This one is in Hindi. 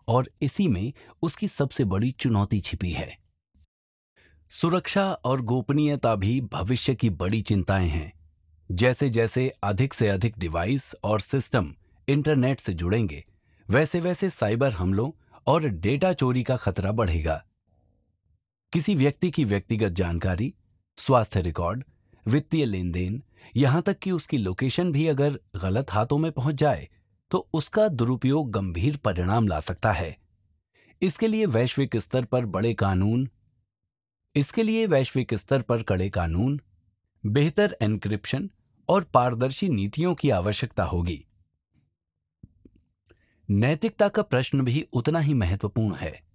और इसी में उसकी सबसे बड़ी चुनौती छिपी है। सुरक्षा और गोपनीयता भी भविष्य की बड़ी चिंताएं हैं। जैसे जैसे अधिक से अधिक डिवाइस और सिस्टम इंटरनेट से जुड़ेंगे, वैसे वैसे साइबर हमलों और डेटा चोरी का खतरा बढ़ेगा। किसी व्यक्ति की व्यक्तिगत जानकारी, स्वास्थ्य रिकॉर्ड, वित्तीय लेन देन, यहां तक कि उसकी लोकेशन भी अगर गलत हाथों में पहुंच जाए तो उसका दुरुपयोग गंभीर परिणाम ला सकता है। इसके लिए वैश्विक स्तर पर बड़े कानून इसके लिए वैश्विक स्तर पर कड़े कानून, बेहतर एन्क्रिप्शन और पारदर्शी नीतियों की आवश्यकता होगी। नैतिकता का प्रश्न भी उतना ही महत्वपूर्ण है।